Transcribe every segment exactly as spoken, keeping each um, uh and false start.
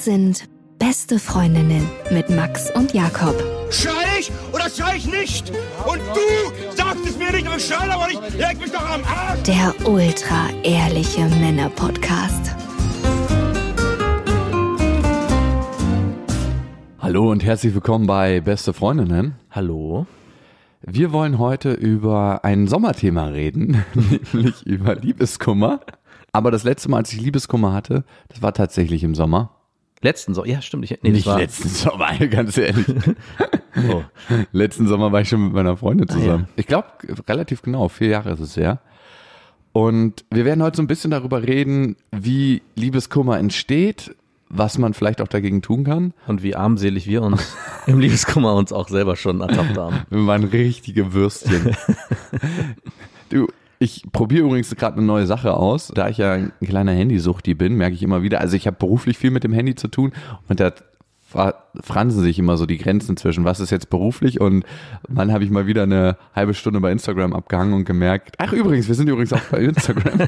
Das sind Beste Freundinnen mit Max und Jakob. Schrei ich oder schrei ich nicht? Und du sagst es mir nicht, aber ich schrei aber nicht. Leg mich doch am Arsch. Der ultra-ehrliche Männer-Podcast. Hallo und herzlich willkommen bei Beste Freundinnen. Hallo. Wir wollen heute über ein Sommerthema reden, nämlich über Liebeskummer. Aber das letzte Mal, als ich Liebeskummer hatte, das war tatsächlich im Sommer. Letzten Sommer? Ja, stimmt. Ich, nee, Nicht das war letzten Sommer, ganz ehrlich. Oh. Letzten Sommer war ich schon mit meiner Freundin zusammen. Ah, ja. Ich glaube, relativ genau, vier Jahre ist es her. Und wir werden heute so ein bisschen darüber reden, wie Liebeskummer entsteht, was man vielleicht auch dagegen tun kann. Und wie armselig wir uns im Liebeskummer uns auch selber schon ertappt haben. Wir waren richtige Würstchen. Du, ich probiere übrigens gerade eine neue Sache aus. Da ich ja ein kleiner Handysuchti bin, merke ich immer wieder, also ich habe beruflich viel mit dem Handy zu tun und da fransen sich immer so die Grenzen zwischen, was ist jetzt beruflich und wann habe ich mal wieder eine halbe Stunde bei Instagram abgehangen und gemerkt, ach übrigens, wir sind übrigens auch bei Instagram.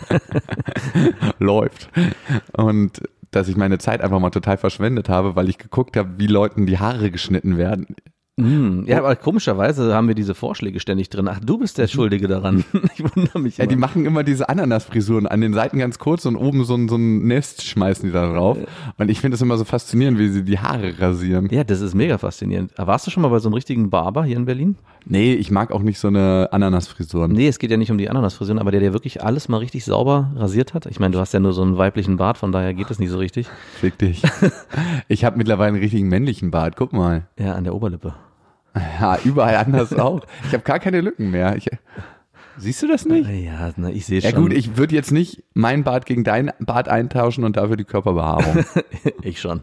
Läuft. Und dass ich meine Zeit einfach mal total verschwendet habe, weil ich geguckt habe, wie Leuten die Haare geschnitten werden. Mm, ja, aber komischerweise haben wir diese Vorschläge ständig drin. Ach, du bist der Schuldige daran. Ich wundere mich immer. Ja, die machen immer diese Ananasfrisuren an den Seiten ganz kurz und oben so ein, so ein Nest schmeißen die da drauf. Und ich finde das immer so faszinierend, wie sie die Haare rasieren. Ja, das ist mega faszinierend. Warst du schon mal bei so einem richtigen Barber hier in Berlin? Nee, ich mag auch nicht so eine Ananasfrisuren. Nee, es geht ja nicht um die Ananasfrisuren, aber der, der wirklich alles mal richtig sauber rasiert hat. Ich meine, du hast ja nur so einen weiblichen Bart, von daher geht das nicht so richtig. Fick dich. Ich habe mittlerweile einen richtigen männlichen Bart, guck mal. Ja, an der Oberlippe. Ja, überall anders auch. Ich habe gar keine Lücken mehr. Ich, siehst du das nicht? Ja, na, ich sehe schon. Ja gut, ich würde jetzt nicht meinen Bart gegen deinen Bart eintauschen und dafür die Körperbehaarung. Ich schon.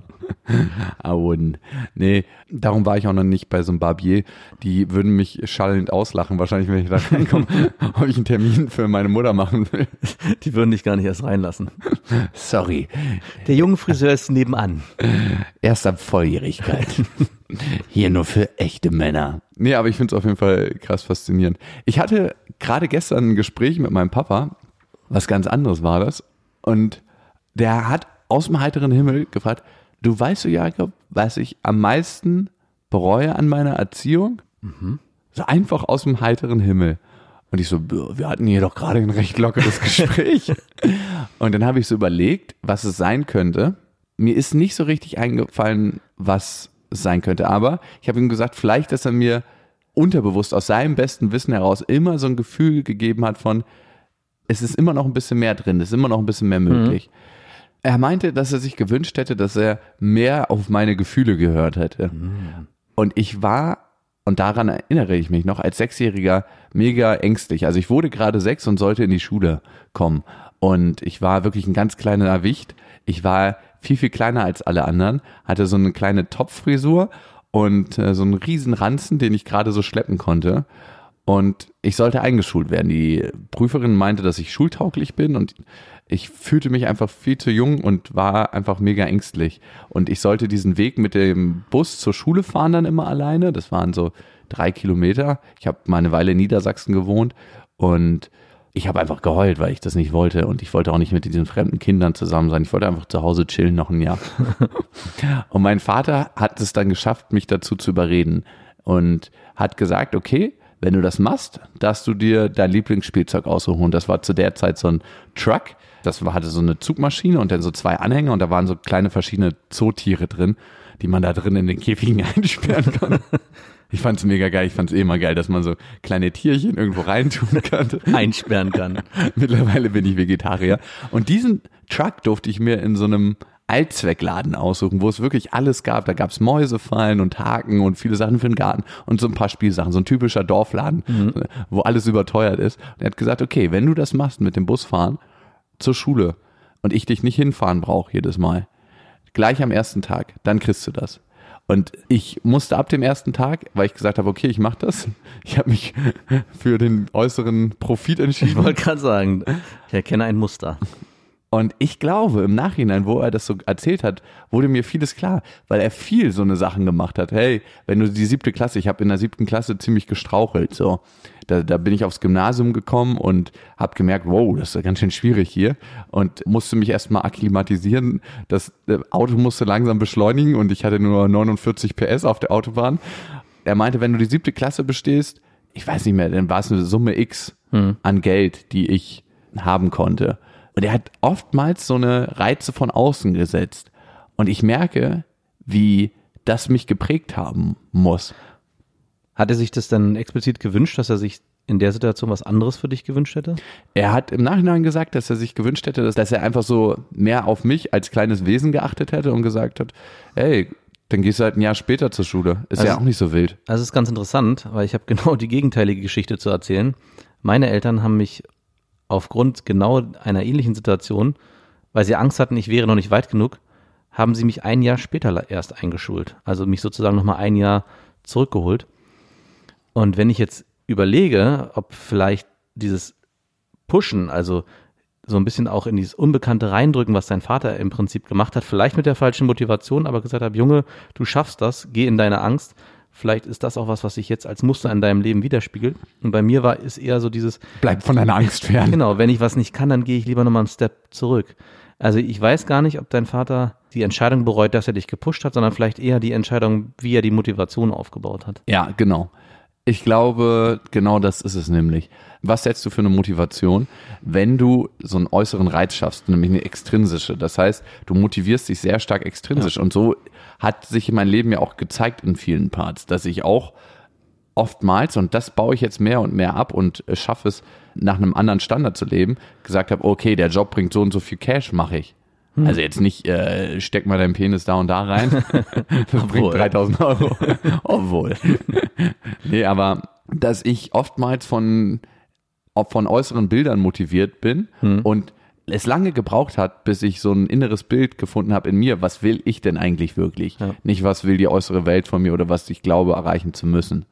Und nee, darum war ich auch noch nicht bei so einem Barbier. Die würden mich schallend auslachen, wahrscheinlich, wenn ich da reinkomme, ob ich einen Termin für meine Mutter machen will. Die würden dich gar nicht erst reinlassen. Sorry. Der junge Friseur ist nebenan. Erst ab Volljährigkeit. Hier nur für echte Männer. Nee, aber ich finde es auf jeden Fall krass faszinierend. Ich hatte gerade gestern ein Gespräch mit meinem Papa, was ganz anderes war das. Und der hat aus dem heiteren Himmel gefragt, du weißt du, Jakob, was ich am meisten bereue an meiner Erziehung? Mhm. So einfach aus dem heiteren Himmel. Und ich so, wir hatten hier doch gerade ein recht lockeres Gespräch. Und dann habe ich so überlegt, was es sein könnte. Mir ist nicht so richtig eingefallen, was es sein könnte. Aber ich habe ihm gesagt, vielleicht, dass er mir unterbewusst aus seinem besten Wissen heraus immer so ein Gefühl gegeben hat von, es ist immer noch ein bisschen mehr drin, es ist immer noch ein bisschen mehr möglich. Mhm. Er meinte, dass er sich gewünscht hätte, dass er mehr auf meine Gefühle gehört hätte. Mhm. Und ich war, und daran erinnere ich mich noch, als Sechsjähriger mega ängstlich. Also ich wurde gerade sechs und sollte in die Schule kommen. Und ich war wirklich ein ganz kleiner Wicht. Ich war viel, viel kleiner als alle anderen, hatte so eine kleine Topffrisur und äh, so einen riesen Ranzen, den ich gerade so schleppen konnte. Und ich sollte eingeschult werden. Die Prüferin meinte, dass ich schultauglich bin und ich fühlte mich einfach viel zu jung und war einfach mega ängstlich. Und ich sollte diesen Weg mit dem Bus zur Schule fahren dann immer alleine. Das waren so drei Kilometer. Ich habe mal eine Weile in Niedersachsen gewohnt und ich habe einfach geheult, weil ich das nicht wollte und ich wollte auch nicht mit diesen fremden Kindern zusammen sein. Ich wollte einfach zu Hause chillen noch ein Jahr. Und mein Vater hat es dann geschafft, mich dazu zu überreden und hat gesagt, okay, wenn du das machst, darfst du dir dein Lieblingsspielzeug aussuchen. Und das war zu der Zeit so ein Truck. Das war, hatte so eine Zugmaschine und dann so zwei Anhänger und da waren so kleine verschiedene Zootiere drin, die man da drin in den Käfigen einsperren kann. Ich fand's mega geil. Ich fand's eh immer geil, dass man so kleine Tierchen irgendwo reintun kann. Einsperren kann. Mittlerweile bin ich Vegetarier. Und diesen Truck durfte ich mir in so einem Allzweckladen aussuchen, wo es wirklich alles gab. Da gab's Mäusefallen und Haken und viele Sachen für den Garten und so ein paar Spielsachen. So ein typischer Dorfladen, mhm. wo alles überteuert ist. Und er hat gesagt, okay, wenn du das machst mit dem Busfahren zur Schule und ich dich nicht hinfahren brauche jedes Mal, gleich am ersten Tag, dann kriegst du das. Und ich musste ab dem ersten Tag, weil ich gesagt habe, okay, ich mache das. Ich habe mich für den äußeren Profit entschieden. Ich wollte gerade sagen, ich erkenne ein Muster. Und ich glaube, im Nachhinein, wo er das so erzählt hat, wurde mir vieles klar, weil er viel so eine Sachen gemacht hat. Hey, wenn du die siebte Klasse, ich habe in der siebten Klasse ziemlich gestrauchelt, so. Da, da bin ich aufs Gymnasium gekommen und habe gemerkt, wow, das ist ganz schön schwierig hier und musste mich erstmal akklimatisieren. Das Auto musste langsam beschleunigen und ich hatte nur neunundvierzig P S auf der Autobahn. Er meinte, wenn du die siebte Klasse bestehst, ich weiß nicht mehr, dann war es eine Summe X hm. an Geld, die ich haben konnte. Und er hat oftmals so eine Reize von außen gesetzt. Und ich merke, wie das mich geprägt haben muss. Hat er sich das dann explizit gewünscht, dass er sich in der Situation was anderes für dich gewünscht hätte? Er hat im Nachhinein gesagt, dass er sich gewünscht hätte, dass, dass er einfach so mehr auf mich als kleines Wesen geachtet hätte und gesagt hat, hey, dann gehst du halt ein Jahr später zur Schule. Ist also, ja auch nicht so wild. Also es ist ganz interessant, weil ich habe genau die gegenteilige Geschichte zu erzählen. Meine Eltern haben mich aufgrund genau einer ähnlichen Situation, weil sie Angst hatten, ich wäre noch nicht weit genug, haben sie mich ein Jahr später erst eingeschult. Also mich sozusagen nochmal ein Jahr zurückgeholt. Und wenn ich jetzt überlege, ob vielleicht dieses Pushen, also so ein bisschen auch in dieses Unbekannte reindrücken, was dein Vater im Prinzip gemacht hat, vielleicht mit der falschen Motivation, aber gesagt hat, Junge, du schaffst das, geh in deine Angst. Vielleicht ist das auch was, was sich jetzt als Muster in deinem Leben widerspiegelt. Und bei mir war es eher so dieses... Bleib von deiner Angst fern. Genau, wenn ich was nicht kann, dann gehe ich lieber nochmal einen Step zurück. Also ich weiß gar nicht, ob dein Vater die Entscheidung bereut, dass er dich gepusht hat, sondern vielleicht eher die Entscheidung, wie er die Motivation aufgebaut hat. Ja, genau. Ich glaube, genau das ist es nämlich. Was setzt du für eine Motivation, wenn du so einen äußeren Reiz schaffst, nämlich eine extrinsische? Das heißt, du motivierst dich sehr stark extrinsisch. Ja. Und so hat sich mein Leben ja auch gezeigt in vielen Parts, dass ich auch oftmals, und das baue ich jetzt mehr und mehr ab und schaffe es, nach einem anderen Standard zu leben, gesagt habe, okay, der Job bringt so und so viel Cash, mache ich. Hm. Also jetzt nicht, äh, steck mal deinen Penis da und da rein, das bringt dreitausend Euro. Obwohl. Nee, aber dass ich oftmals von, von äußeren Bildern motiviert bin hm. und es lange gebraucht hat, bis ich so ein inneres Bild gefunden habe in mir, was will ich denn eigentlich wirklich? Ja. Nicht, was will die äußere Welt von mir oder was ich glaube, erreichen zu müssen.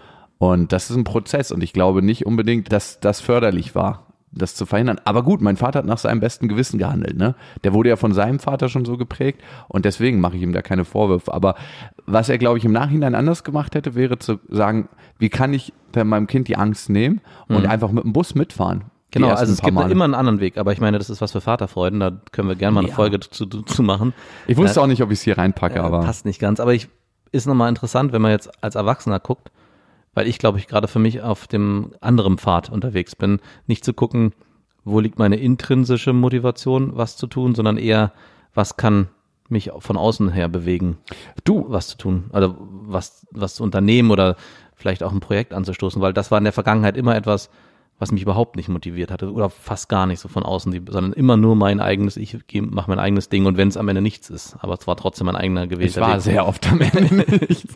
Und das ist ein Prozess und ich glaube nicht unbedingt, dass das förderlich war, das zu verhindern. Aber gut, mein Vater hat nach seinem besten Gewissen gehandelt, ne? Der wurde ja von seinem Vater schon so geprägt und deswegen mache ich ihm da keine Vorwürfe. Aber was er, glaube ich, im Nachhinein anders gemacht hätte, wäre zu sagen, wie kann ich meinem Kind die Angst nehmen und mhm. einfach mit dem Bus mitfahren? Genau, also es gibt da immer einen anderen Weg, aber ich meine, das ist was für Vaterfreuden, da können wir gerne mal eine ja. Folge zu, zu machen. Ich wusste äh, auch nicht, ob ich es hier reinpacke, äh, aber. Passt nicht ganz, aber ich ist nochmal interessant, wenn man jetzt als Erwachsener guckt, weil ich glaube, ich gerade für mich auf dem anderen Pfad unterwegs bin, nicht zu gucken, wo liegt meine intrinsische Motivation, was zu tun, sondern eher, was kann mich von außen her bewegen, du was zu tun, oder was, was zu unternehmen oder vielleicht auch ein Projekt anzustoßen, weil das war in der Vergangenheit immer etwas, was mich überhaupt nicht motiviert hatte oder fast gar nicht so von außen, sondern immer nur mein eigenes, ich mache mein eigenes Ding und wenn es am Ende nichts ist, aber es war trotzdem mein eigener gewählter Weg. Es war Weg. Sehr oft am Ende nichts.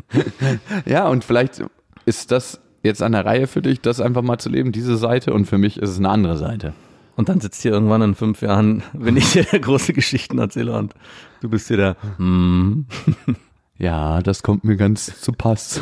Ja, und vielleicht ist das jetzt an der Reihe für dich, das einfach mal zu leben, diese Seite, und für mich ist es eine andere Seite. Und dann sitzt hier irgendwann in fünf Jahren, wenn ich dir große Geschichten erzähle und du bist hier der mm. Ja, das kommt mir ganz zu Pass.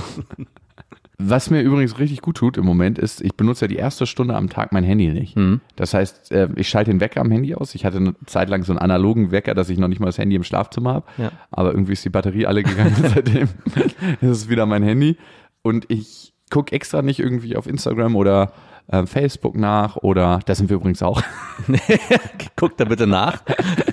Was mir übrigens richtig gut tut im Moment ist, ich benutze ja die erste Stunde am Tag mein Handy nicht. Mhm. Das heißt, ich schalte den Wecker am Handy aus. Ich hatte eine Zeit lang so einen analogen Wecker, dass ich noch nicht mal das Handy im Schlafzimmer habe. Ja. Aber irgendwie ist die Batterie alle gegangen seitdem. Das ist wieder mein Handy. Und ich gucke extra nicht irgendwie auf Instagram oder äh, Facebook nach oder, da sind wir übrigens auch. Guck da bitte nach.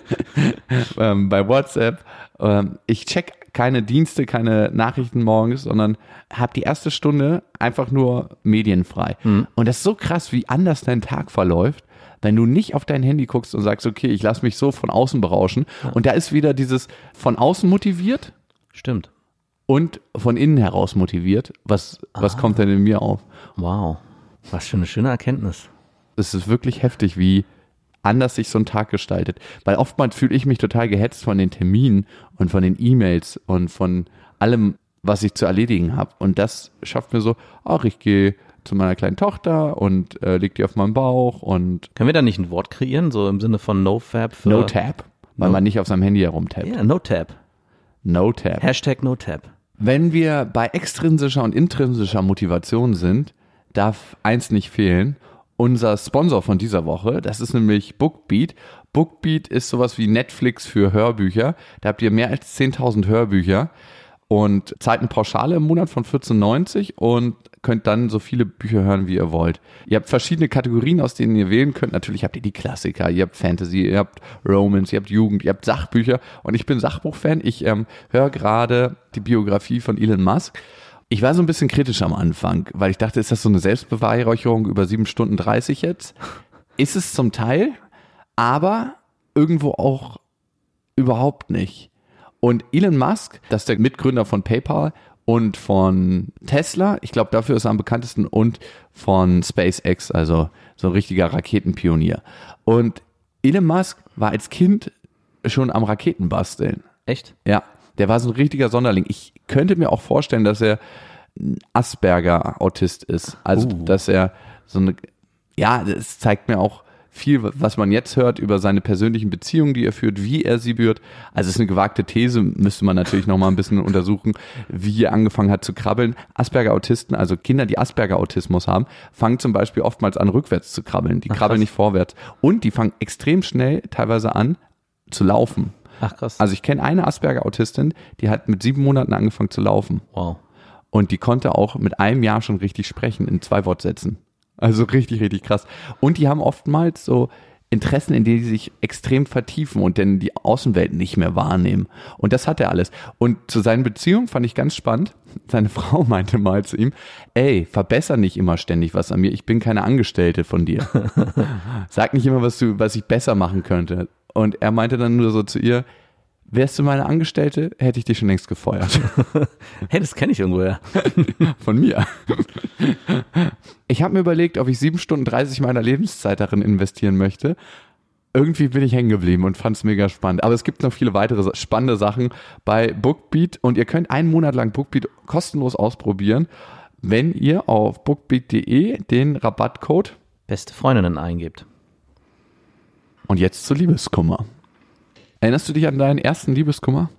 ähm, bei WhatsApp. Ähm, ich check keine Dienste, keine Nachrichten morgens, sondern habe die erste Stunde einfach nur medienfrei. Mhm. Und das ist so krass, wie anders dein Tag verläuft, wenn du nicht auf dein Handy guckst und sagst, okay, ich lasse mich so von außen berauschen. Ja. Und da ist wieder dieses von außen motiviert. Stimmt. Und von innen heraus motiviert. Was, ah. was kommt denn in mir auf? Wow, was für eine schöne Erkenntnis. Es ist wirklich heftig, wie anders sich so ein Tag gestaltet. Weil oftmals fühle ich mich total gehetzt von den Terminen und von den E-Mails und von allem, was ich zu erledigen habe. Und das schafft mir so, ach, ich gehe zu meiner kleinen Tochter und äh, leg die auf meinen Bauch und... Können wir da nicht ein Wort kreieren, so im Sinne von No-Fab? Für No Tap, weil no. man nicht auf seinem Handy herumtappt. Ja, No Tap. No Tap. Hashtag No Tap. Wenn wir bei extrinsischer und intrinsischer Motivation sind, darf eins nicht fehlen. Unser Sponsor von dieser Woche, das ist nämlich Bookbeat. Bookbeat ist sowas wie Netflix für Hörbücher. Da habt ihr mehr als zehntausend Hörbücher und zahlt eine Pauschale im Monat von vierzehn neunzig und könnt dann so viele Bücher hören, wie ihr wollt. Ihr habt verschiedene Kategorien, aus denen ihr wählen könnt. Natürlich habt ihr die Klassiker, ihr habt Fantasy, ihr habt Romance, ihr habt Jugend, ihr habt Sachbücher. Und ich bin Sachbuchfan. Ich ähm, höre gerade die Biografie von Elon Musk. Ich war so ein bisschen kritisch am Anfang, weil ich dachte, ist das so eine Selbstbeweihräucherung über sieben Stunden dreißig jetzt? Ist es zum Teil, aber irgendwo auch überhaupt nicht. Und Elon Musk, das ist der Mitgründer von PayPal und von Tesla, ich glaube, dafür ist er am bekanntesten, und von SpaceX, also so ein richtiger Raketenpionier. Und Elon Musk war als Kind schon am Raketenbasteln. Echt? Ja, der war so ein richtiger Sonderling. Ich könnte mir auch vorstellen, dass er ein Asperger-Autist ist. Also, Uh. dass er so eine, ja, das zeigt mir auch viel, was man jetzt hört über seine persönlichen Beziehungen, die er führt, wie er sie führt. Also es ist eine gewagte These, müsste man natürlich noch mal ein bisschen untersuchen, wie er angefangen hat zu krabbeln. Asperger-Autisten, also Kinder, die Asperger-Autismus haben, fangen zum Beispiel oftmals an, rückwärts zu krabbeln. Die Ach, krabbeln krass. nicht vorwärts. Und die fangen extrem schnell teilweise an zu laufen. Ach krass. Also ich kenne eine Asperger-Autistin, die hat mit sieben Monaten angefangen zu laufen. Wow. Und die konnte auch mit einem Jahr schon richtig sprechen, in zwei Wortsätzen. Also richtig, richtig krass. Und die haben oftmals so Interessen, in denen sie sich extrem vertiefen und dann die Außenwelt nicht mehr wahrnehmen. Und das hat er alles. Und zu seinen Beziehungen fand ich ganz spannend. Seine Frau meinte mal zu ihm, ey, verbessere nicht immer ständig was an mir. Ich bin keine Angestellte von dir. Sag nicht immer, was du, was ich besser machen könnte. Und er meinte dann nur so zu ihr, wärst du meine Angestellte, hätte ich dich schon längst gefeuert. Hey, das kenne ich irgendwoher. Von mir. Ich habe mir überlegt, ob ich sieben Stunden dreißig meiner Lebenszeit darin investieren möchte. Irgendwie bin ich hängen geblieben und fand es mega spannend. Aber es gibt noch viele weitere spannende Sachen bei Bookbeat. Und ihr könnt einen Monat lang Bookbeat kostenlos ausprobieren, wenn ihr auf bookbeat punkt de den Rabattcode Beste Freundinnen eingibt. und jetzt zu Liebeskummer. Erinnerst du dich an deinen ersten Liebeskummer?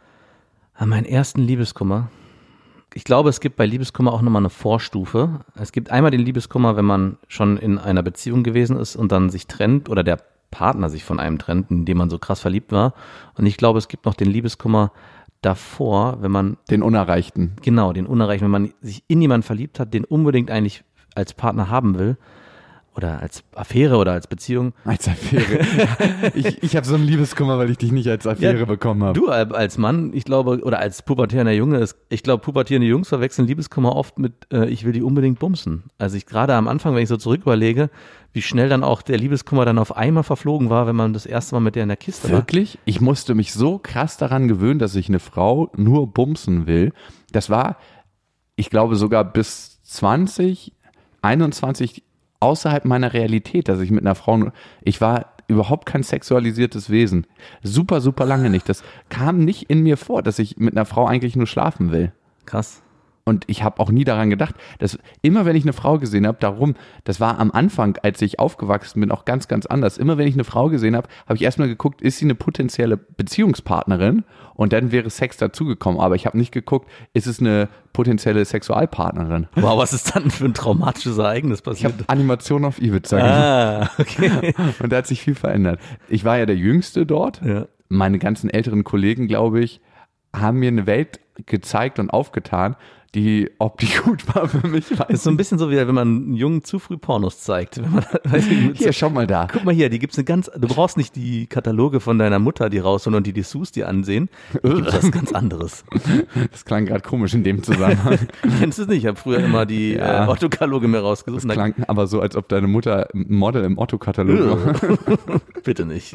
An meinen ersten Liebeskummer. Ich glaube, es gibt bei Liebeskummer auch nochmal eine Vorstufe. Es gibt einmal den Liebeskummer, wenn man schon in einer Beziehung gewesen ist und dann sich trennt oder der Partner sich von einem trennt, in dem man so krass verliebt war. Und ich glaube, es gibt noch den Liebeskummer davor, wenn man, Den Unerreichten. genau, den Unerreichten, wenn man sich in jemanden verliebt hat, den unbedingt eigentlich als Partner haben will. Oder als Affäre oder als Beziehung. Als Affäre. ich ich habe so einen Liebeskummer, weil ich dich nicht als Affäre Ja, bekommen habe. Du als Mann, ich glaube, oder als pubertierender Junge, ist, ich glaube, pubertierende Jungs verwechseln Liebeskummer oft mit, äh, ich will die unbedingt bumsen. Also ich gerade am Anfang, wenn ich so zurück überlege, wie schnell dann auch der Liebeskummer dann auf einmal verflogen war, wenn man das erste Mal mit der in der Kiste war. Wirklich? Ich musste mich so krass daran gewöhnen, dass ich eine Frau nur bumsen will. Das war, ich glaube, sogar bis zwanzig, einundzwanzig außerhalb meiner Realität, dass ich mit einer Frau, ich war überhaupt kein sexualisiertes Wesen. Super, super lange nicht. Das kam nicht in mir vor, dass ich mit einer Frau eigentlich nur schlafen will. Krass. Und ich habe auch nie daran gedacht, dass immer wenn ich eine Frau gesehen habe, darum, das war am Anfang, als ich aufgewachsen bin, auch ganz, ganz anders. Immer wenn ich eine Frau gesehen habe, habe ich erstmal geguckt, ist sie eine potenzielle Beziehungspartnerin? Und dann wäre Sex dazugekommen. Aber ich habe nicht geguckt, ist es eine potenzielle Sexualpartnerin? Wow, was ist dann für ein traumatisches Ereignis Ich passiert? habe Animation auf Ibiza gemacht. Ah, okay. Und da hat sich viel verändert. Ich war ja der Jüngste dort. Ja. Meine ganzen älteren Kollegen, glaube ich, haben mir eine Welt gezeigt und aufgetan, die, ob die gut war für mich, weiß Ist so ein bisschen so, wie wenn man einen Jungen zu früh Pornos zeigt. Wenn man, weiß ich, mit Hier, so, schau mal da. guck mal hier, die gibt's eine ganz, du brauchst nicht die Kataloge von deiner Mutter, die rausholen und die Dessous dir ansehen. Da gibt was ganz anderes. Das klang gerade komisch in dem Zusammenhang. Kennst du es nicht? Ich habe früher immer die Ja. äh, Otto-Kataloge mir rausgesucht. Das und klang aber so, als ob deine Mutter ein Model im Otto-Katalog war. dann, bitte nicht.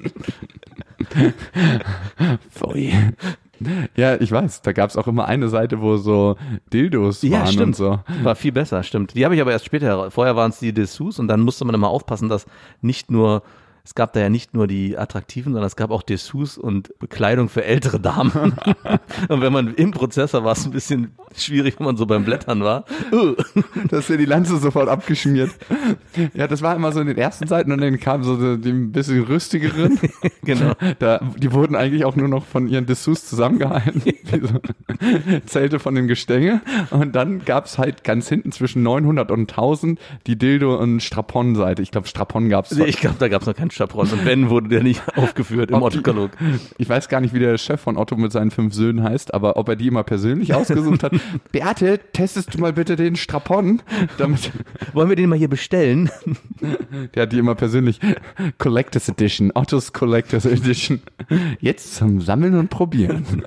Pfui. Ja, ich weiß, da gab es auch immer eine Seite, wo so Dildos Ja, waren stimmt. und so. War viel besser, stimmt. Die habe ich aber erst später heraus. Vorher waren es die Dessous und dann musste man immer aufpassen, dass nicht nur, es gab da ja nicht nur die attraktiven, sondern es gab auch Dessous und Bekleidung für ältere Damen. Und wenn man im Prozessor war es ein bisschen schwierig, wenn man so beim Blättern war. Da ist ja die Lanze sofort abgeschmiert. Ja, das war immer so in den ersten Seiten und dann kamen so die, die ein bisschen rüstigeren. Genau. Da, die wurden eigentlich auch nur noch von ihren Dessous zusammengehalten, wie so Zelte von dem Gestänge. Und dann gab es halt ganz hinten zwischen neunhundert und tausend die Dildo- und Strapon-Seite. Ich glaube, Strapon gab es. Ich glaube, da gab es noch keinen Chaperon. Und wenn, wurde der nicht aufgeführt im Otto-Katalog. Ich weiß gar nicht, wie der Chef von Otto mit seinen fünf Söhnen heißt, aber ob er die immer persönlich ausgesucht hat. Beate, testest du mal bitte den Strapon? Damit Wollen wir den mal hier bestellen? Der hat die immer persönlich. Collectors Edition, Ottos Collectors Edition. Jetzt zum Sammeln und Probieren.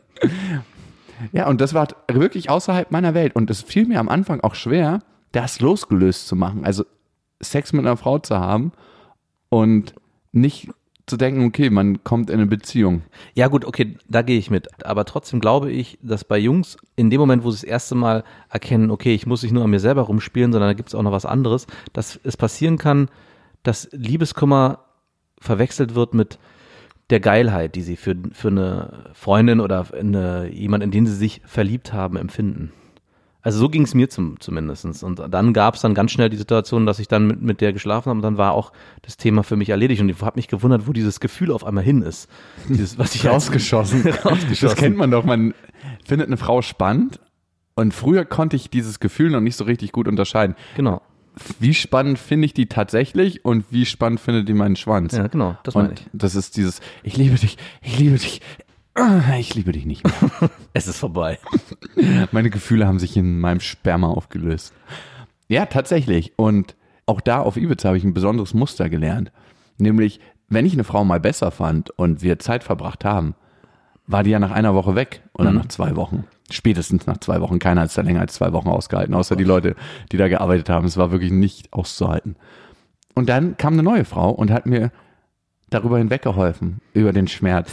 Ja, und das war wirklich außerhalb meiner Welt. Und es fiel mir am Anfang auch schwer, das losgelöst zu machen. Also Sex mit einer Frau zu haben und nicht zu denken, okay, man kommt in eine Beziehung. Ja gut, okay, da gehe ich mit. Aber trotzdem glaube ich, dass bei Jungs in dem Moment, wo sie das erste Mal erkennen, okay, ich muss nicht nur an mir selber rumspielen, sondern da gibt es auch noch was anderes, dass es passieren kann, dass Liebeskummer verwechselt wird mit der Geilheit, die sie für, für eine Freundin oder eine, jemand, in den sie sich verliebt haben, empfinden. Also so ging es mir zum, zumindest. Und dann gab es dann ganz schnell die Situation, dass ich dann mit, mit der geschlafen habe und dann war auch das Thema für mich erledigt. Und ich habe mich gewundert, wo dieses Gefühl auf einmal hin ist. Dieses, was ich rausgeschossen. rausgeschossen. Das kennt man doch. Man findet eine Frau spannend und früher konnte ich dieses Gefühl noch nicht so richtig gut unterscheiden. Genau. Wie spannend finde ich die tatsächlich und wie spannend findet die meinen Schwanz? Ja, genau. Das meine ich. Und das ist dieses, ich liebe dich, ich liebe dich. Ich liebe dich nicht mehr. Es ist vorbei. Meine Gefühle haben sich in meinem Sperma aufgelöst. Ja, tatsächlich. Und auch da auf Ibiza habe ich ein besonderes Muster gelernt. Nämlich, wenn ich eine Frau mal besser fand und wir Zeit verbracht haben, war die ja nach einer Woche weg oder mhm. nach zwei Wochen. Spätestens nach zwei Wochen. Keiner hat es da länger als zwei Wochen ausgehalten, außer die Leute, die da gearbeitet haben. Es war wirklich nicht auszuhalten. Und dann kam eine neue Frau und hat mir darüber hinweggeholfen, über den Schmerz.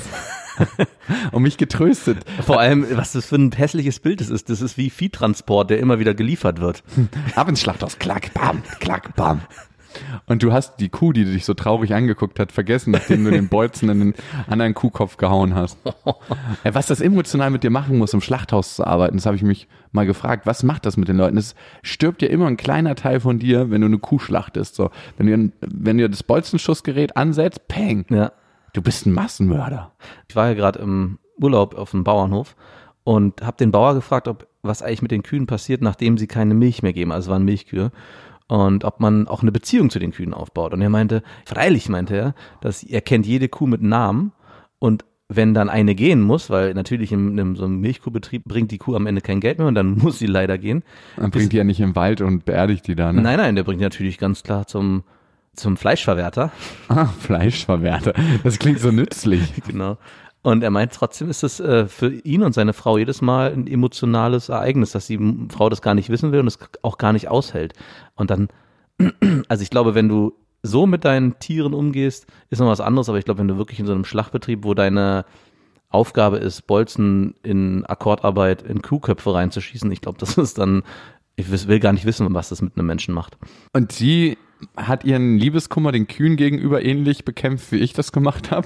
Und mich getröstet. Vor allem, was das für ein hässliches Bild das ist. Das ist wie Viehtransport, der immer wieder geliefert wird. Ab ins Schlachthaus, klack, bam, klack, bam. Und du hast die Kuh, die dich so traurig angeguckt hat, vergessen, nachdem du den Bolzen in den anderen Kuhkopf gehauen hast. Was das emotional mit dir machen muss, im Schlachthaus zu arbeiten, das habe ich mich mal gefragt. Was macht das mit den Leuten? Es stirbt ja immer ein kleiner Teil von dir, wenn du eine Kuh schlachtest. So, wenn du, wenn du das Bolzenschussgerät ansetzt, peng. Ja. Du bist ein Massenmörder. Ich war ja gerade im Urlaub auf dem Bauernhof und habe den Bauer gefragt, ob was eigentlich mit den Kühen passiert, nachdem sie keine Milch mehr geben. Also es waren Milchkühe. Und ob man auch eine Beziehung zu den Kühen aufbaut. Und er meinte, freilich meinte er, dass er kennt jede Kuh mit Namen und wenn dann eine gehen muss, weil natürlich in, in so einem Milchkuhbetrieb bringt die Kuh am Ende kein Geld mehr und dann muss sie leider gehen. Dann bringt die ja nicht im Wald und beerdigt die da, ne? Nein, nein, der bringt natürlich ganz klar zum, zum Fleischverwerter. Ah, Fleischverwerter. Das klingt so nützlich. Genau. Und er meint, trotzdem ist es äh, für ihn und seine Frau jedes Mal ein emotionales Ereignis, dass die Frau das gar nicht wissen will und es auch gar nicht aushält. Und dann, also ich glaube, wenn du so mit deinen Tieren umgehst, ist noch was anderes, aber ich glaube, wenn du wirklich in so einem Schlachtbetrieb, wo deine Aufgabe ist, Bolzen in Akkordarbeit in Kuhköpfe reinzuschießen, ich glaube, das ist dann, ich will gar nicht wissen, was das mit einem Menschen macht. Und sie hat ihren Liebeskummer den Kühen gegenüber ähnlich bekämpft, wie ich das gemacht habe.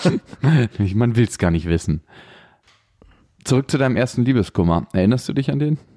Man will es gar nicht wissen. Zurück zu deinem ersten Liebeskummer. Erinnerst du dich an den?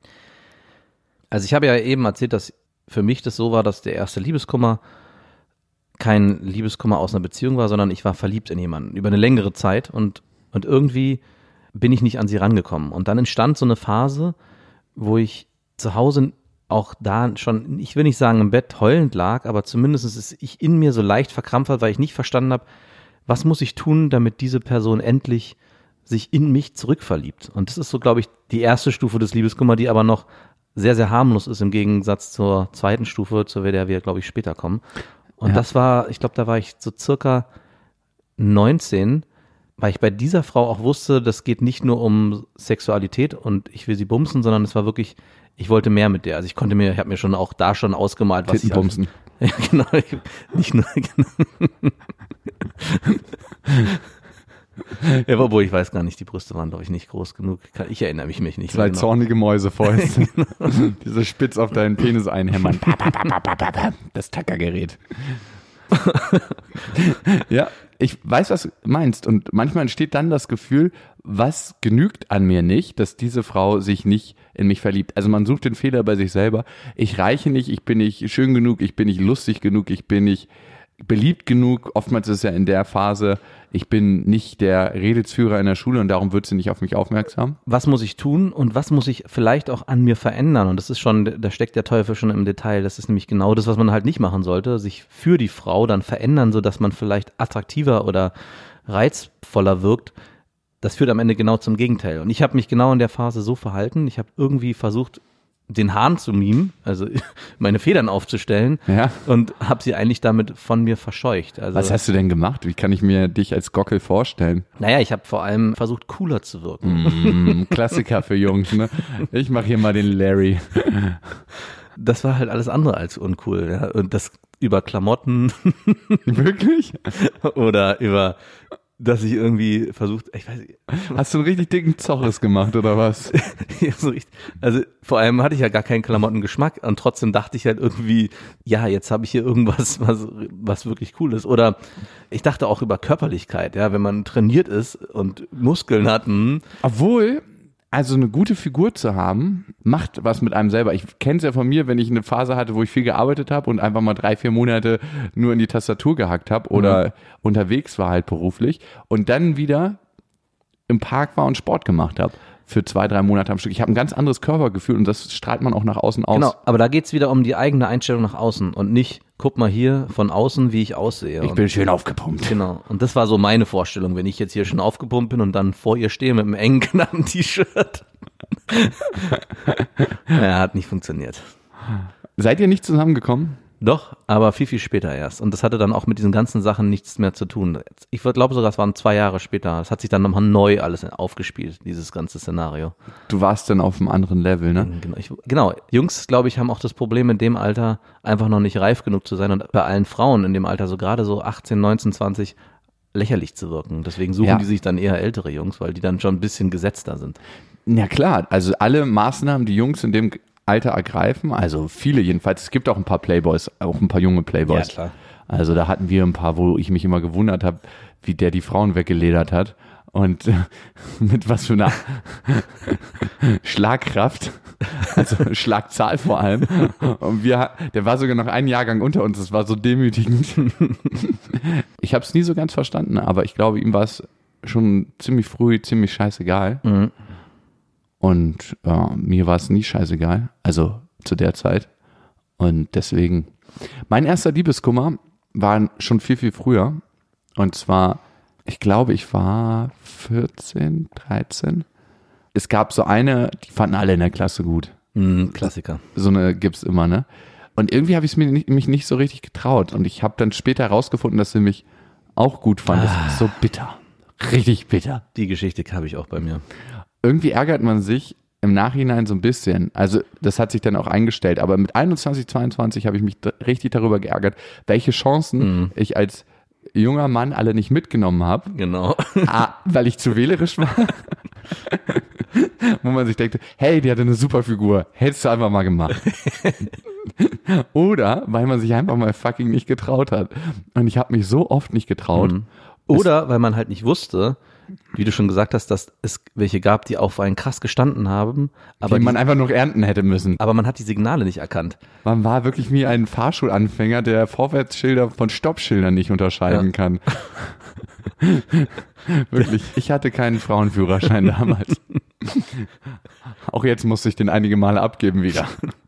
Also ich habe ja eben erzählt, dass für mich das so war, dass der erste Liebeskummer kein Liebeskummer aus einer Beziehung war, sondern ich war verliebt in jemanden über eine längere Zeit und, und irgendwie bin ich nicht an sie rangekommen. Und dann entstand so eine Phase, wo ich zu Hause auch da schon, ich will nicht sagen im Bett heulend lag, aber zumindest ist ich in mir so leicht verkrampft hat, weil ich nicht verstanden habe, was muss ich tun, damit diese Person endlich sich in mich zurückverliebt. Und das ist so, glaube ich, die erste Stufe des Liebeskummer, die aber noch sehr, sehr harmlos ist im Gegensatz zur zweiten Stufe, zu der wir, glaube ich, später kommen. Und ja. das war, ich glaube, da war ich so circa neunzehn, weil ich bei dieser Frau auch wusste, das geht nicht nur um Sexualität und ich will sie bumsen, sondern es war wirklich, ich wollte mehr mit der. Also ich konnte mir, ich habe mir schon auch da schon ausgemalt, was ich bumsen. Ja, genau. Ich, nicht nur. Genau. Ja, obwohl ich weiß gar nicht, die Brüste waren, glaube ich, nicht groß genug. Ich erinnere mich, mich nicht. Zwei genau. zornige Mäusefäuste. Genau. Diese spitz auf deinen Penis einhämmern. Das Tackergerät. Ja, ich weiß, was du meinst. Und manchmal entsteht dann das Gefühl, was genügt an mir nicht, dass diese Frau sich nicht in mich verliebt. Also man sucht den Fehler bei sich selber. Ich reiche nicht, ich bin nicht schön genug, ich bin nicht lustig genug, ich bin nicht beliebt genug. Oftmals ist es ja in der Phase, ich bin nicht der Redelsführer in der Schule und darum wird sie nicht auf mich aufmerksam. Was muss ich tun und was muss ich vielleicht auch an mir verändern? Und das ist schon, da steckt der Teufel schon im Detail. Das ist nämlich genau das, was man halt nicht machen sollte. Sich für die Frau dann verändern, sodass man vielleicht attraktiver oder reizvoller wirkt. Das führt am Ende genau zum Gegenteil. Und ich habe mich genau in der Phase so verhalten. Ich habe irgendwie versucht, den Hahn zu mimen, also meine Federn aufzustellen, ja. und habe sie eigentlich damit von mir verscheucht. Also, was hast du denn gemacht? Wie kann ich mir dich als Gockel vorstellen? Naja, ich habe vor allem versucht, cooler zu wirken. Mm, Klassiker für Jungs, ne? Ich mache hier mal den Larry. Das war halt alles andere als uncool. Ja? Und das über Klamotten. Wirklich? Oder über, dass ich irgendwie versucht, ich weiß nicht. Hast du einen richtig dicken Zoches gemacht, oder was? Ja, so richtig. Also vor allem hatte ich ja gar keinen Klamottengeschmack und trotzdem dachte ich halt irgendwie, ja, jetzt habe ich hier irgendwas, was, was wirklich cool ist. Oder ich dachte auch über Körperlichkeit, ja, wenn man trainiert ist und Muskeln hat. Mh. Obwohl, also eine gute Figur zu haben, macht was mit einem selber. Ich kenne es ja von mir, wenn ich eine Phase hatte, wo ich viel gearbeitet habe und einfach mal drei, vier Monate nur in die Tastatur gehackt habe oder mhm. unterwegs war halt beruflich und dann wieder im Park war und Sport gemacht habe für zwei, drei Monate am Stück. Ich habe ein ganz anderes Körpergefühl und das strahlt man auch nach außen aus. Genau, aber da geht's wieder um die eigene Einstellung nach außen und nicht, guck mal hier von außen, wie ich aussehe. Ich und bin schön aufgepumpt. Genau, und das war so meine Vorstellung, wenn ich jetzt hier schon aufgepumpt bin und dann vor ihr stehe mit einem engen, knappen T-Shirt. Ja, hat nicht funktioniert. Seid ihr nicht zusammengekommen? Doch, aber viel, viel später erst. Und das hatte dann auch mit diesen ganzen Sachen nichts mehr zu tun. Ich glaube sogar, es waren zwei Jahre später. Es hat sich dann nochmal neu alles aufgespielt, dieses ganze Szenario. Du warst dann auf einem anderen Level, ne? Genau, ich, genau. Jungs, glaube ich, haben auch das Problem in dem Alter, einfach noch nicht reif genug zu sein und bei allen Frauen in dem Alter, so gerade so achtzehn, neunzehn, zwanzig, lächerlich zu wirken. Deswegen suchen ja. die sich dann eher ältere Jungs, weil die dann schon ein bisschen gesetzter sind. Ja klar, also alle Maßnahmen, die Jungs in dem Alter ergreifen, also viele jedenfalls, es gibt auch ein paar Playboys, auch ein paar junge Playboys. Ja, klar. Also da hatten wir ein paar, wo ich mich immer gewundert habe, wie der die Frauen weggeledert hat und mit was für einer Schlagkraft, also Schlagzahl vor allem. Und wir, der war sogar noch einen Jahrgang unter uns, das war so demütigend. Ich habe es nie so ganz verstanden, aber ich glaube, ihm war es schon ziemlich früh ziemlich scheißegal. Mhm. Und äh, mir war es nie scheißegal, also zu der Zeit. Und deswegen, mein erster Liebeskummer war schon viel, viel früher. Und zwar, ich glaube, ich war vierzehn, dreizehn. Es gab so eine, die fanden alle in der Klasse gut. Mhm, Klassiker. So eine gibt's immer, ne? Und irgendwie habe ich es mir nicht, mich nicht so richtig getraut. Und ich habe dann später herausgefunden, dass sie mich auch gut fand. Das ist so bitter. Richtig bitter. Die Geschichte habe ich auch bei mir. Irgendwie ärgert man sich im Nachhinein so ein bisschen. Also das hat sich dann auch eingestellt. Aber mit einundzwanzig, zweiundzwanzig habe ich mich d- richtig darüber geärgert, welche Chancen mhm. ich als junger Mann alle nicht mitgenommen habe. Genau. A, weil ich zu wählerisch war. Wo man sich denkt, hey, die hatte eine super Figur. Hättest du einfach mal gemacht. Oder weil man sich einfach mal fucking nicht getraut hat. Und ich habe mich so oft nicht getraut. Mhm. Oder weil man halt nicht wusste, wie du schon gesagt hast, dass es welche gab, die auf einen krass gestanden haben, aber die man die, einfach noch ernten hätte müssen. aber man hat die Signale nicht erkannt. Man war wirklich wie ein Fahrschulanfänger, der Vorwärtsschilder von Stoppschildern nicht unterscheiden ja. kann. Wirklich, ich hatte keinen Frauenführerschein damals. Auch jetzt musste ich den einige Male abgeben wieder.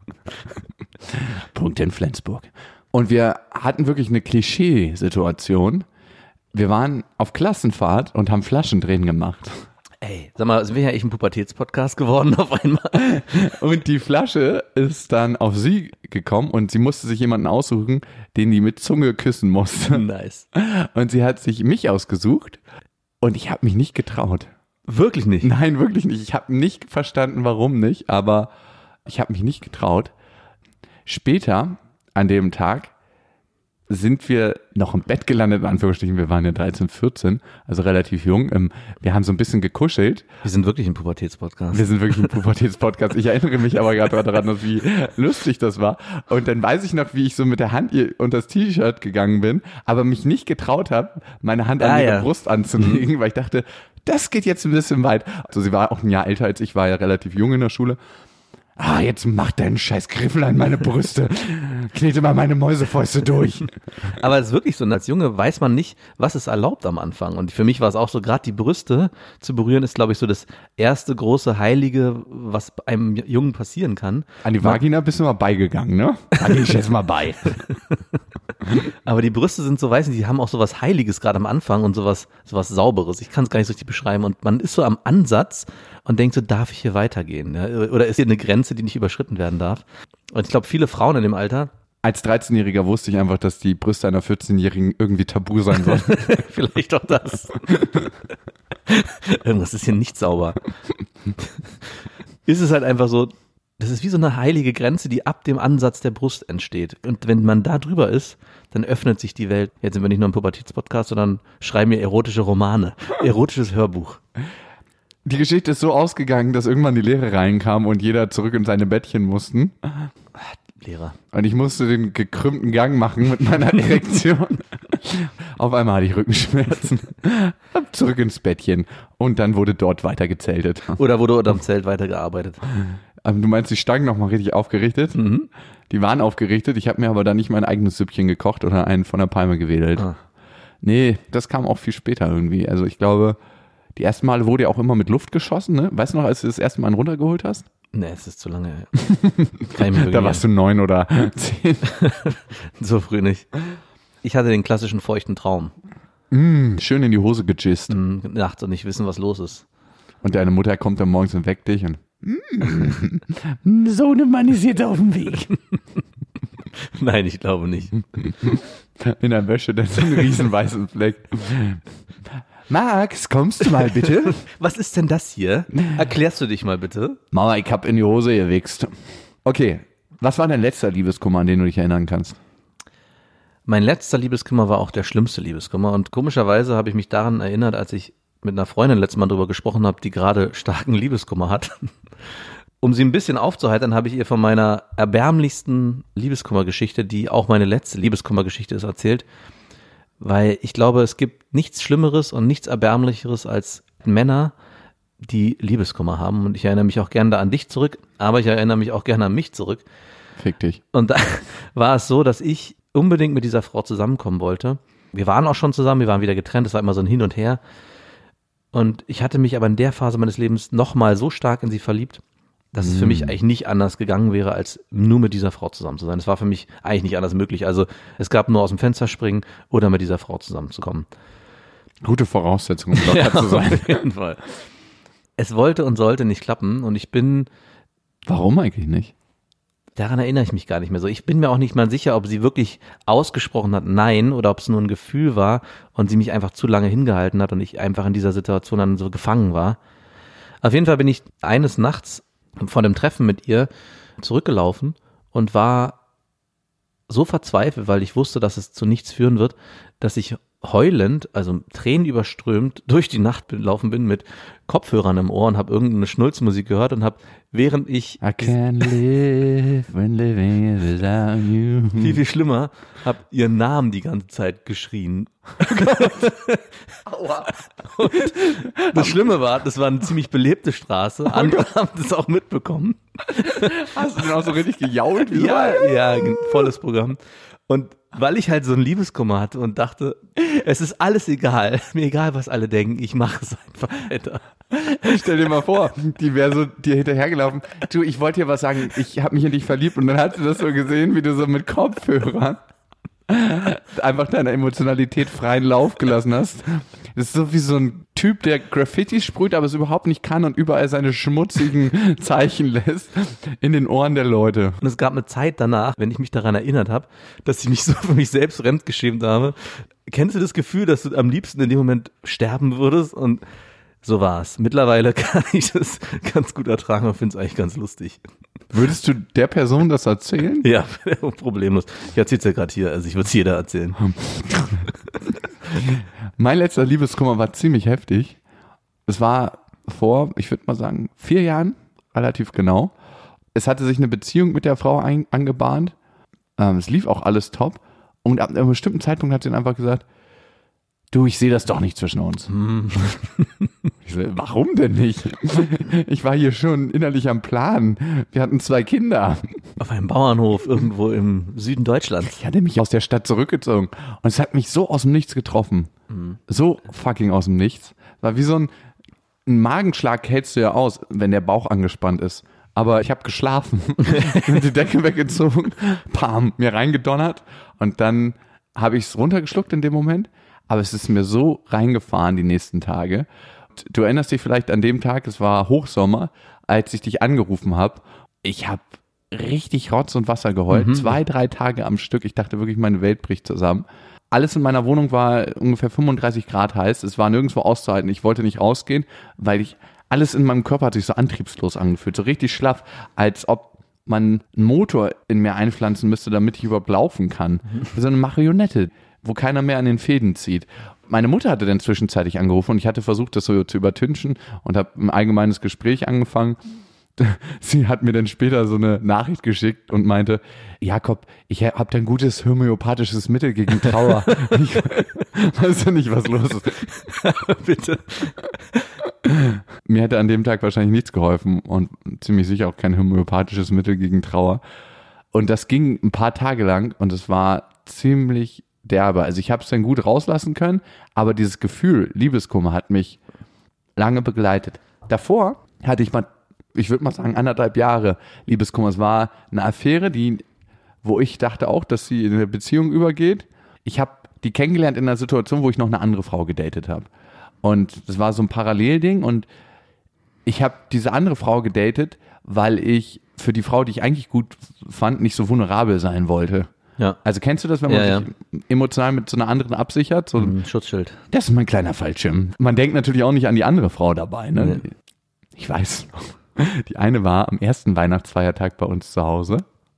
Punkt in Flensburg. Und wir hatten wirklich eine Klischee-Situation. Wir waren auf Klassenfahrt und haben Flaschendrehen gemacht. Ey, sag mal, sind wir ja echt ein Pubertätspodcast geworden auf einmal? Und die Flasche ist dann auf sie gekommen und sie musste sich jemanden aussuchen, den die mit Zunge küssen musste. Nice. Und sie hat sich mich ausgesucht und ich habe mich nicht getraut. Wirklich nicht? Nein, wirklich nicht. Ich habe nicht verstanden, warum nicht, aber ich habe mich nicht getraut. Später an dem Tag sind wir noch im Bett gelandet, in Anführungsstrichen, wir waren ja dreizehn, vierzehn, also relativ jung. Wir haben so ein bisschen gekuschelt. Wir sind wirklich ein Pubertätspodcast. Wir sind wirklich ein Pubertätspodcast. Ich erinnere mich aber gerade daran, wie lustig das war. Und dann weiß ich noch, wie ich so mit der Hand unter das T-Shirt gegangen bin, aber mich nicht getraut habe, meine Hand an ah, ihre ja. Brust anzulegen, mhm. weil ich dachte, das geht jetzt ein bisschen weit. Also sie war auch ein Jahr älter als ich, war ja relativ jung in der Schule. Ah, jetzt mach deinen scheiß Griffel an meine Brüste. Knete mal meine Mäusefäuste durch. Aber es ist wirklich so, als Junge weiß man nicht, was ist erlaubt am Anfang. Und für mich war es auch so, gerade die Brüste zu berühren, ist, glaube ich, so das erste große Heilige, was einem Jungen passieren kann. An die Vagina bist du mal beigegangen, ne? Da geh ich jetzt mal bei. Aber die Brüste sind so, weiß nicht, die haben auch so was Heiliges gerade am Anfang und sowas, sowas Sauberes. Ich kann es gar nicht so richtig beschreiben. Und man ist so am Ansatz und denkt so, darf ich hier weitergehen? Ja? Oder ist hier eine Grenze, die nicht überschritten werden darf? Und ich glaube, viele Frauen in dem Alter. Als dreizehnjähriger wusste ich einfach, dass die Brüste einer vierzehnjährigen irgendwie tabu sein sollen. Vielleicht auch das. Irgendwas ist hier nicht sauber. Ist es halt einfach so, das ist wie so eine heilige Grenze, die ab dem Ansatz der Brust entsteht. Und wenn man da drüber ist, dann öffnet sich die Welt. Jetzt sind wir nicht nur ein Pubertätspodcast, sondern schreiben wir erotische Romane, erotisches Hörbuch. Die Geschichte ist so ausgegangen, dass irgendwann die Lehrer reinkam und jeder zurück in seine Bettchen mussten. Lehrer. Und ich musste den gekrümmten Gang machen mit meiner Erektion. Auf einmal hatte ich Rückenschmerzen. Hab zurück ins Bettchen. Und dann wurde dort weiter gezeltet. Oder wurde unterm Zelt weitergearbeitet. Aber du meinst, die Stangen nochmal richtig aufgerichtet? Mhm. Die waren aufgerichtet. Ich habe mir aber dann nicht mein eigenes Süppchen gekocht oder einen von der Palme gewedelt. Ah. Nee, das kam auch viel später irgendwie. Also ich glaube, die ersten Male wurde ja auch immer mit Luft geschossen, ne? Weißt du noch, als du das erste Mal einen runtergeholt hast? Nee, es ist zu lange her. Kann ich mir Da warst du neun oder zehn. So früh nicht. Ich hatte den klassischen feuchten Traum. Mm, schön in die Hose gejist. Mhm, nachts und nicht wissen, was los ist. Und deine Mutter kommt dann morgens und weckt dich und mm, so ein Mann ist jetzt auf dem Weg. Nein, ich glaube nicht. In der Wäsche, dann so einen riesen weißen Fleck. Max, kommst du mal bitte? Was ist denn das hier? Erklärst du dich mal bitte? Mama, ich hab in die Hose gewichst. Okay, was war dein letzter Liebeskummer, an den du dich erinnern kannst? Mein letzter Liebeskummer war auch der schlimmste Liebeskummer. Und komischerweise habe ich mich daran erinnert, als ich mit einer Freundin letztes Mal drüber gesprochen habe, die gerade starken Liebeskummer hat. Um sie ein bisschen aufzuheitern, habe ich ihr von meiner erbärmlichsten Liebeskummergeschichte, die auch meine letzte Liebeskummergeschichte ist, erzählt. Weil ich glaube, es gibt nichts Schlimmeres und nichts Erbärmlicheres als Männer, die Liebeskummer haben. Und ich erinnere mich auch gerne da an dich zurück, aber ich erinnere mich auch gerne an mich zurück. Fick dich. Und da war es so, dass ich unbedingt mit dieser Frau zusammenkommen wollte. Wir waren auch schon zusammen, wir waren wieder getrennt, es war immer so ein Hin und Her. Und ich hatte mich aber in der Phase meines Lebens nochmal so stark in sie verliebt, dass es für mich eigentlich nicht anders gegangen wäre, als nur mit dieser Frau zusammen zu sein. Es war für mich eigentlich nicht anders möglich. Also es gab nur aus dem Fenster springen oder mit dieser Frau zusammenzukommen. Gute Voraussetzung, um locker Ja, zu sein. auf jeden Fall. Es wollte und sollte nicht klappen und ich bin, Warum eigentlich nicht? daran erinnere ich mich gar nicht mehr so. Ich bin mir auch nicht mal sicher, ob sie wirklich ausgesprochen hat Nein oder ob es nur ein Gefühl war und sie mich einfach zu lange hingehalten hat und ich einfach in dieser Situation dann so gefangen war. Auf jeden Fall bin ich eines Nachts von dem Treffen mit ihr zurückgelaufen und war so verzweifelt, weil ich wusste, dass es zu nichts führen wird, dass ich heulend, also tränenüberströmt, durch die Nacht gelaufen bin mit Kopfhörern im Ohr und habe irgendeine Schnulzmusik gehört und habe, während ich I can't live when living without you. viel, viel schlimmer, habe ihren Namen die ganze Zeit geschrien. Aua. Und das Schlimme war, das war eine ziemlich belebte Straße. Andere haben das auch mitbekommen. Hast du denn auch so richtig gejault? Wie Ja, ja, volles Programm. Und weil ich halt so einen Liebeskummer hatte und dachte, es ist alles egal, mir egal, was alle denken, ich mache es einfach weiter. Stell dir mal vor, die wäre so dir hinterhergelaufen. Du, ich wollte dir was sagen, ich habe mich in dich verliebt und dann hat sie das so gesehen, wie du so mit Kopfhörern einfach deiner Emotionalität freien Lauf gelassen hast. Das ist so wie so ein Typ, der Graffiti sprüht, aber es überhaupt nicht kann und überall seine schmutzigen Zeichen lässt in den Ohren der Leute. Und es gab eine Zeit danach, wenn ich mich daran erinnert habe, dass ich mich so für mich selbst fremdgeschämt habe. Kennst du das Gefühl, dass du am liebsten in dem Moment sterben würdest? Und so war es. Mittlerweile kann ich das ganz gut ertragen und finde es eigentlich ganz lustig. Würdest du der Person das erzählen? Ja, problemlos. Ich erzähle es ja gerade hier, also ich würde es jeder erzählen. Mein letzter Liebeskummer war ziemlich heftig. Es war vor, ich würde mal sagen, vier Jahren, relativ genau. Es hatte sich eine Beziehung mit der Frau ein, angebahnt. Ähm, es lief auch alles top. Und ab einem bestimmten Zeitpunkt hat sie dann einfach gesagt, du, ich sehe das doch nicht zwischen uns. Mm. Ich so, warum denn nicht? Ich war hier schon innerlich am Plan. Wir hatten zwei Kinder. Auf einem Bauernhof irgendwo im Süden Deutschlands. Ich hatte mich aus der Stadt zurückgezogen und es hat mich so aus dem Nichts getroffen. Mm. So fucking aus dem Nichts. War wie so ein, ein Magenschlag hältst du ja aus, wenn der Bauch angespannt ist. Aber ich habe geschlafen, die Decke weggezogen, pam, mir reingedonnert und dann habe ich es runtergeschluckt in dem Moment. Aber es ist mir so reingefahren die nächsten Tage. Du erinnerst dich vielleicht an dem Tag, es war Hochsommer, als ich dich angerufen habe. Ich habe richtig Rotz und Wasser geheult, mhm. zwei, drei Tage am Stück. Ich dachte wirklich, meine Welt bricht zusammen. Alles in meiner Wohnung war ungefähr fünfunddreißig Grad heiß. Es war nirgendwo auszuhalten. Ich wollte nicht rausgehen, weil ich alles in meinem Körper hat sich so antriebslos angefühlt, so richtig schlaff, als ob man einen Motor in mir einpflanzen müsste, damit ich überhaupt laufen kann. Mhm. So eine Marionette, wo keiner mehr an den Fäden zieht. Meine Mutter hatte dann zwischenzeitlich angerufen und ich hatte versucht, das so zu übertünchen und habe ein allgemeines Gespräch angefangen. Sie hat mir dann später so eine Nachricht geschickt und meinte, Jakob, ich habe da ein gutes homöopathisches Mittel gegen Trauer. Ich weiß ja nicht, was los ist. Bitte. Mir hätte an dem Tag wahrscheinlich nichts geholfen und ziemlich sicher auch kein homöopathisches Mittel gegen Trauer. Und das ging ein paar Tage lang und es war ziemlich derbe. Also ich habe es dann gut rauslassen können, aber dieses Gefühl, Liebeskummer, hat mich lange begleitet. Davor hatte ich mal, ich würde mal sagen, anderthalb Jahre Liebeskummer. Es war eine Affäre, die, wo ich dachte auch, dass sie in eine Beziehung übergeht. Ich habe die kennengelernt in einer Situation, wo ich noch eine andere Frau gedatet habe. Und das war so ein Parallelding und ich habe diese andere Frau gedatet, weil ich für die Frau, die ich eigentlich gut fand, nicht so vulnerabel sein wollte. Ja. Also kennst du das, wenn man ja, sich ja. emotional mit so einer anderen absichert? So ein Schutzschild. Das ist mein kleiner Fallschirm. Man denkt natürlich auch nicht an die andere Frau dabei. Ne? Nee. Ich weiß noch. Die eine war am ersten Weihnachtsfeiertag bei uns zu Hause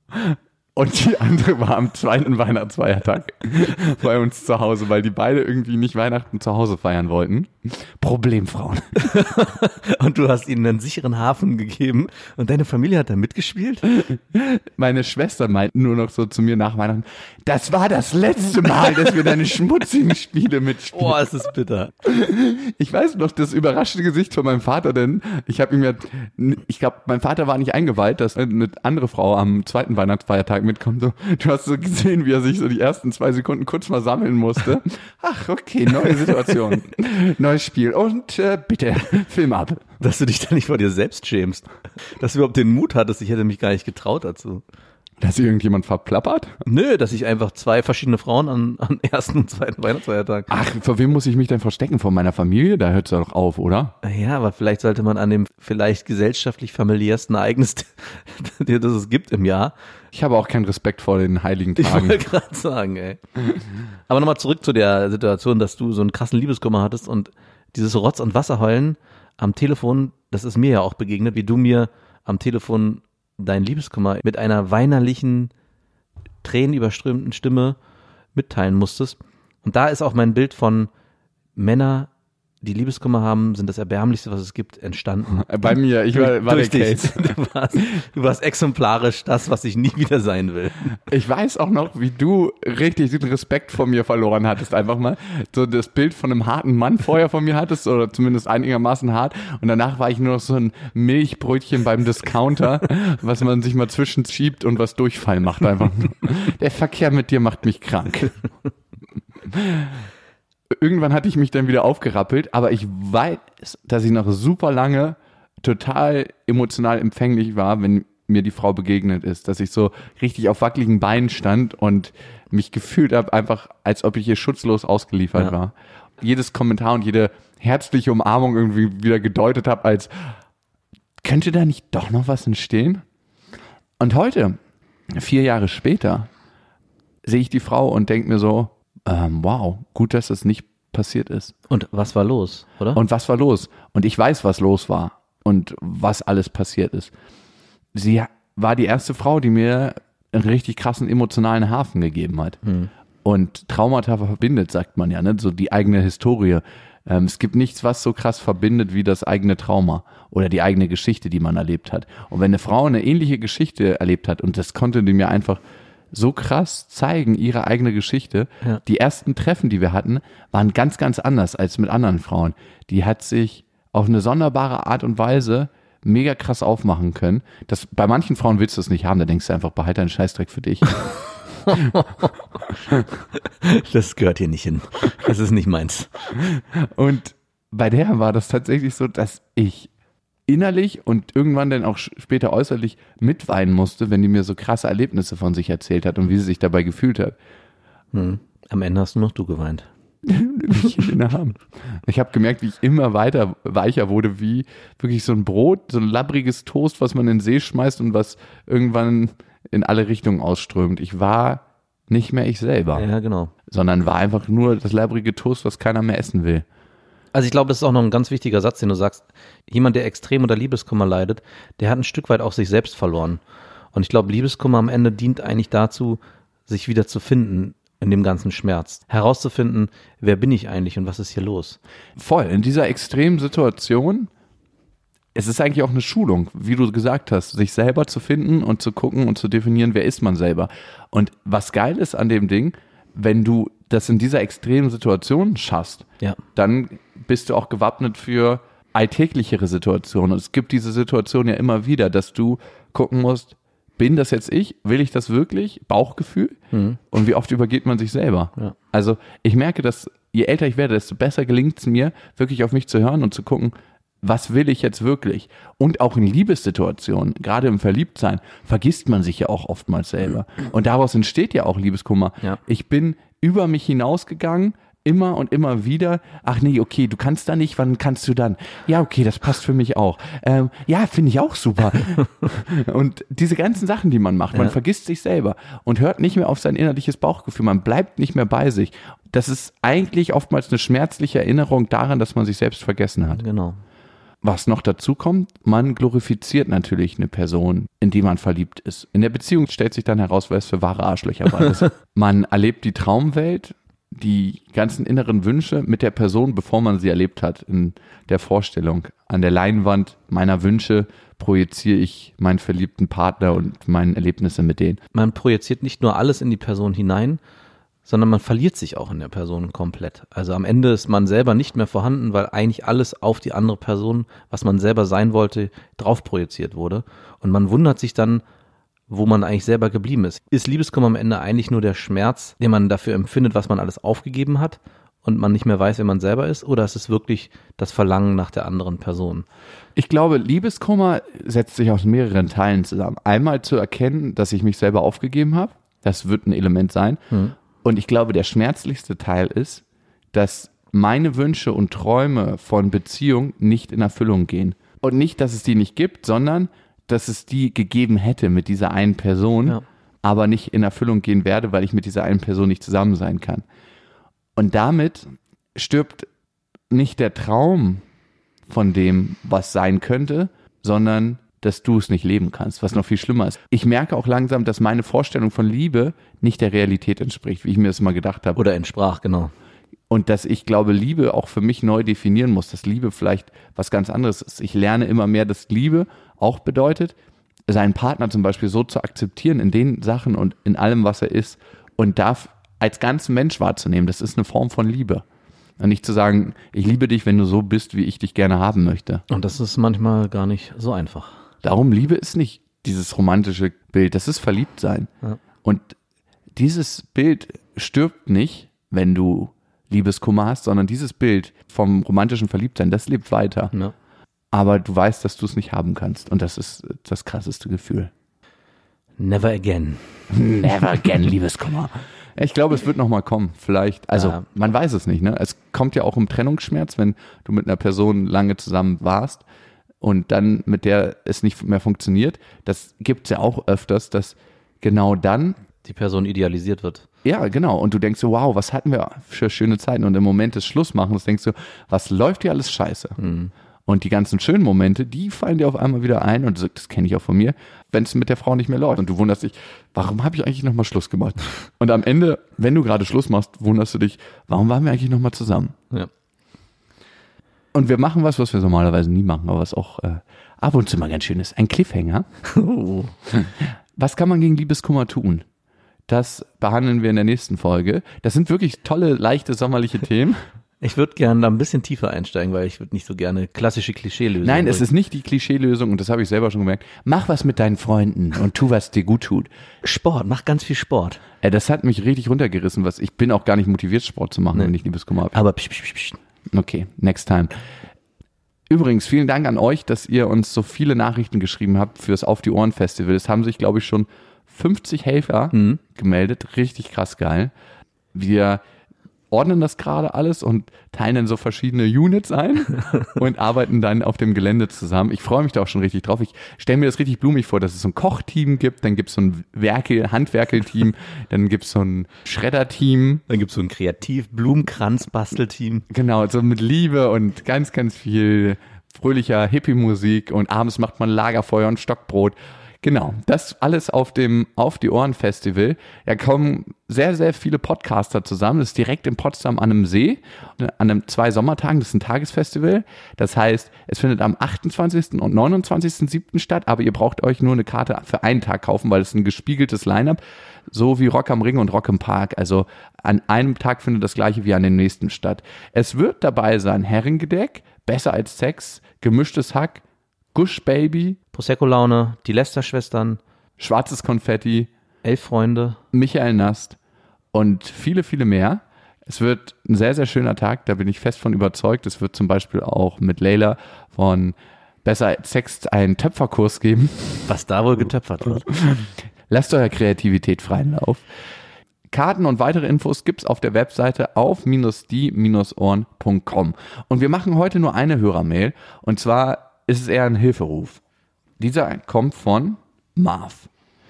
und die andere war am zweiten Weihnachtsfeiertag bei uns zu Hause, weil die beide irgendwie nicht Weihnachten zu Hause feiern wollten. Problemfrauen. Und du hast ihnen einen sicheren Hafen gegeben und deine Familie hat da mitgespielt? Meine Schwester meint nur noch so zu mir nach Weihnachten, das war das letzte Mal, dass wir deine schmutzigen Spiele mitspielen. Oh, es ist bitter. Ich weiß noch das überraschte Gesicht von meinem Vater, denn ich habe ihm ja, ich glaube, mein Vater war nicht eingeweiht, dass eine andere Frau am zweiten Weihnachtsfeiertag mitkommt. So, du hast so gesehen, wie er sich so die ersten zwei Sekunden kurz mal sammeln musste. Ach, okay, neue Situation, neues Spiel und äh, bitte, Film ab. Dass du dich da nicht vor dir selbst schämst. Dass du überhaupt den Mut hattest, ich hätte mich gar nicht getraut dazu. Dass sich irgendjemand verplappert? Nö, dass ich einfach zwei verschiedene Frauen an, an ersten und zweiten Weihnachtsfeiertag. Ach, vor wem muss ich mich denn verstecken? Vor meiner Familie? Da hört es doch auf, oder? Ja, aber vielleicht sollte man an dem vielleicht gesellschaftlich familiärsten Ereignis, das es gibt im Jahr. Ich habe auch keinen Respekt vor den heiligen Tagen. Ich wollte gerade sagen, ey. Aber nochmal zurück zu der Situation, dass du so einen krassen Liebeskummer hattest und dieses Rotz- und Wasserheulen am Telefon, das ist mir ja auch begegnet, wie du mir am Telefon dein Liebeskummer mit einer weinerlichen, tränenüberströmten Stimme mitteilen musstest. Und da ist auch mein Bild von Männer, die Liebeskummer haben, sind das Erbärmlichste, was es gibt, entstanden. Bei mir, ich war, war der Case. Du warst, du warst exemplarisch das, was ich nie wieder sein will. Ich weiß auch noch, wie du richtig den Respekt vor mir verloren hattest, einfach mal. So das Bild von einem harten Mann vorher von mir hattest, oder zumindest einigermaßen hart. Und danach war ich nur noch so ein Milchbrötchen beim Discounter, was man sich mal zwischenschiebt und was Durchfall macht einfach. Der Verkehr mit dir macht mich krank. Irgendwann hatte ich mich dann wieder aufgerappelt, aber ich weiß, dass ich noch super lange total emotional empfänglich war, wenn mir die Frau begegnet ist, dass ich so richtig auf wackeligen Beinen stand und mich gefühlt habe, einfach als ob ich ihr schutzlos ausgeliefert ja. war. Jedes Kommentar und jede herzliche Umarmung irgendwie wieder gedeutet habe als, könnte da nicht doch noch was entstehen? Und heute, vier Jahre später, sehe ich die Frau und denke mir so, Ähm, wow, gut, dass das nicht passiert ist. Und was war los, oder? Und was war los? Und ich weiß, was los war und was alles passiert ist. Sie war die erste Frau, die mir einen richtig krassen emotionalen Hafen gegeben hat. Hm. Und Traumata verbindet, sagt man ja, ne? So die eigene Historie. Ähm, es gibt nichts, was so krass verbindet wie das eigene Trauma oder die eigene Geschichte, die man erlebt hat. Und wenn eine Frau eine ähnliche Geschichte erlebt hat und das konnte die mir einfach so krass zeigen, ihre eigene Geschichte. Ja. Die ersten Treffen, die wir hatten, waren ganz, ganz anders als mit anderen Frauen. Die hat sich auf eine sonderbare Art und Weise mega krass aufmachen können. Das, bei manchen Frauen willst du es nicht haben, da denkst du einfach, behalte einen Scheißdreck für dich. Das gehört hier nicht hin. Das ist nicht meins. Und bei der war das tatsächlich so, dass ich innerlich und irgendwann dann auch später äußerlich mitweinen musste, wenn die mir so krasse Erlebnisse von sich erzählt hat und wie sie sich dabei gefühlt hat. Hm. Am Ende hast nur noch du geweint. Ich in den Arm. Ich habe gemerkt, wie ich immer weiter weicher wurde, wie wirklich so ein Brot, so ein labbriges Toast, was man in den See schmeißt und was irgendwann in alle Richtungen ausströmt. Ich war nicht mehr ich selber, Ja, genau. sondern war einfach nur das labbrige Toast, was keiner mehr essen will. Also ich glaube, das ist auch noch ein ganz wichtiger Satz, den du sagst. Jemand, der extrem unter Liebeskummer leidet, der hat ein Stück weit auch sich selbst verloren. Und ich glaube, Liebeskummer am Ende dient eigentlich dazu, sich wieder zu finden in dem ganzen Schmerz. Herauszufinden, wer bin ich eigentlich und was ist hier los? Voll, in dieser extremen Situation, es ist eigentlich auch eine Schulung, wie du gesagt hast, sich selber zu finden und zu gucken und zu definieren, wer ist man selber. Und was geil ist an dem Ding, wenn du das in dieser extremen Situation schaffst, Ja. dann bist du auch gewappnet für alltäglichere Situationen. Und es gibt diese Situation ja immer wieder, dass du gucken musst, bin das jetzt ich? Will ich das wirklich? Bauchgefühl? Mhm. Und wie oft übergeht man sich selber? Ja. Also ich merke, dass je älter ich werde, desto besser gelingt es mir, wirklich auf mich zu hören und zu gucken, was will ich jetzt wirklich? Und auch in Liebessituationen, gerade im Verliebtsein, vergisst man sich ja auch oftmals selber. Und daraus entsteht ja auch Liebeskummer. Ja. Ich bin über mich hinausgegangen, immer und immer wieder. Ach nee, okay, du kannst da nicht, wann kannst du dann? Ja, okay, das passt für mich auch. Ähm, ja, finde ich auch super. Und diese ganzen Sachen, die man macht, man Ja. vergisst sich selber und hört nicht mehr auf sein innerliches Bauchgefühl. Man bleibt nicht mehr bei sich. Das ist eigentlich oftmals eine schmerzliche Erinnerung daran, dass man sich selbst vergessen hat. Genau. Was noch dazu kommt, man glorifiziert natürlich eine Person, in die man verliebt ist. In der Beziehung stellt sich dann heraus, wer es für wahre Arschlöcher war. Man erlebt die Traumwelt, die ganzen inneren Wünsche mit der Person, bevor man sie erlebt hat, in der Vorstellung. An der Leinwand meiner Wünsche projiziere ich meinen verliebten Partner und meine Erlebnisse mit denen. Man projiziert nicht nur alles in die Person hinein, sondern man verliert sich auch in der Person komplett. Also am Ende ist man selber nicht mehr vorhanden, weil eigentlich alles auf die andere Person, was man selber sein wollte, drauf projiziert wurde. Und man wundert sich dann, wo man eigentlich selber geblieben ist. Ist Liebeskummer am Ende eigentlich nur der Schmerz, den man dafür empfindet, was man alles aufgegeben hat und man nicht mehr weiß, wer man selber ist? Oder ist es wirklich das Verlangen nach der anderen Person? Ich glaube, Liebeskummer setzt sich aus mehreren Teilen zusammen. Einmal zu erkennen, dass ich mich selber aufgegeben habe. Das wird ein Element sein. Hm. Und ich glaube, der schmerzlichste Teil ist, dass meine Wünsche und Träume von Beziehung nicht in Erfüllung gehen. Und nicht, dass es die nicht gibt, sondern dass es die gegeben hätte mit dieser einen Person, Ja. aber nicht in Erfüllung gehen werde, weil ich mit dieser einen Person nicht zusammen sein kann. Und damit stirbt nicht der Traum von dem, was sein könnte, sondern dass du es nicht leben kannst, was noch viel schlimmer ist. Ich merke auch langsam, dass meine Vorstellung von Liebe nicht der Realität entspricht, wie ich mir das mal gedacht habe. Oder entsprach, genau. Und dass ich glaube, Liebe auch für mich neu definieren muss, dass Liebe vielleicht was ganz anderes ist. Ich lerne immer mehr, dass Liebe auch bedeutet, seinen Partner zum Beispiel so zu akzeptieren in den Sachen und in allem, was er ist und darf als ganzen Mensch wahrzunehmen. Das ist eine Form von Liebe. Und nicht zu sagen, ich liebe dich, wenn du so bist, wie ich dich gerne haben möchte. Und das ist manchmal gar nicht so einfach. Darum, Liebe ist nicht dieses romantische Bild, das ist Verliebtsein. Ja. Und dieses Bild stirbt nicht, wenn du Liebeskummer hast, sondern dieses Bild vom romantischen Verliebtsein, das lebt weiter. Ja. Aber du weißt, dass du es nicht haben kannst. Und das ist das krasseste Gefühl. Never again. Never again, Liebeskummer. Ich glaube, es wird nochmal kommen, vielleicht. Also, Ja. man weiß es nicht, ne? Es kommt ja auch im Trennungsschmerz, wenn du mit einer Person lange zusammen warst und dann mit der es nicht mehr funktioniert. Das gibt's ja auch öfters, dass genau dann, Die Person idealisiert wird. ja, genau, und du denkst so, wow, was hatten wir für schöne Zeiten? Und im Moment des Schlussmachens denkst du, was läuft hier alles scheiße? Mhm. Und die ganzen schönen Momente, die fallen dir auf einmal wieder ein und du sagst, das kenne ich auch von mir, wenn es mit der Frau nicht mehr läuft. Und du wunderst dich, warum habe ich eigentlich nochmal Schluss gemacht? Und am Ende, wenn du gerade Schluss machst, wunderst du dich, warum waren wir eigentlich nochmal zusammen? Ja. Und wir machen was, was wir normalerweise nie machen, aber was auch äh, ab und zu mal ganz schön ist. Ein Cliffhanger. Was kann man gegen Liebeskummer tun? Das behandeln wir in der nächsten Folge. Das sind wirklich tolle, leichte, sommerliche Themen. Ich würde gerne da ein bisschen tiefer einsteigen, weil ich würde nicht so gerne klassische Klischeelösungen. Nein, es ist nicht die Klischeelösung und das habe ich selber schon gemerkt. Mach was mit deinen Freunden und tu, was dir gut tut. Sport, mach ganz viel Sport. Äh, das hat mich richtig runtergerissen. Was ich bin auch gar nicht motiviert, Sport zu machen, Nee. wenn ich Liebeskummer habe. Aber psch, psch, psch. Okay, next time. Übrigens, vielen Dank an euch, dass ihr uns so viele Nachrichten geschrieben habt fürs Auf die Ohren Festival. Es haben sich, glaube ich, schon fünfzig Helfer Mhm. gemeldet. Richtig krass geil. Wir ordnen das gerade alles und teilen dann so verschiedene Units ein und arbeiten dann auf dem Gelände zusammen. Ich freue mich da auch schon richtig drauf. Ich stelle mir das richtig blumig vor, dass es so ein Kochteam gibt, dann gibt es so ein Werkel, Handwerkelteam, dann gibt es so ein Schredderteam. Dann gibt es so ein Kreativ-Blumenkranz-Bastelteam. Genau, so mit Liebe und ganz, ganz viel fröhlicher Hippie-Musik und abends macht man Lagerfeuer und Stockbrot. Genau, das alles auf dem Auf die Ohren Festival. Da kommen sehr, sehr viele Podcaster zusammen. Das ist direkt in Potsdam an einem See, an einem zwei Sommertagen. Das ist ein Tagesfestival. Das heißt, es findet am achtundzwanzigsten und neunundzwanzigsten siebten statt, aber ihr braucht euch nur eine Karte für einen Tag kaufen, weil es ein gespiegeltes Line-Up, so wie Rock am Ring und Rock im Park. Also an einem Tag findet das gleiche wie an dem nächsten statt. Es wird dabei sein Herrengedeck, Besser als Sex, Gemischtes Hack, Gush Baby, Prosecco-Laune, die Lester-Schwestern, Schwarzes Konfetti, Elf Freunde. Michael Nast und viele, viele mehr. Es wird ein sehr, sehr schöner Tag, da bin ich fest von überzeugt. Es wird zum Beispiel auch mit Leila von Besser als Sex einen Töpferkurs geben. Was da wohl getöpfert wird. Lasst eurer Kreativität freien Lauf. Karten und weitere Infos gibt's auf der Webseite auf die ohren punkt com. Und wir machen heute nur eine Hörermail und zwar ist es eher ein Hilferuf. Dieser kommt von Marv.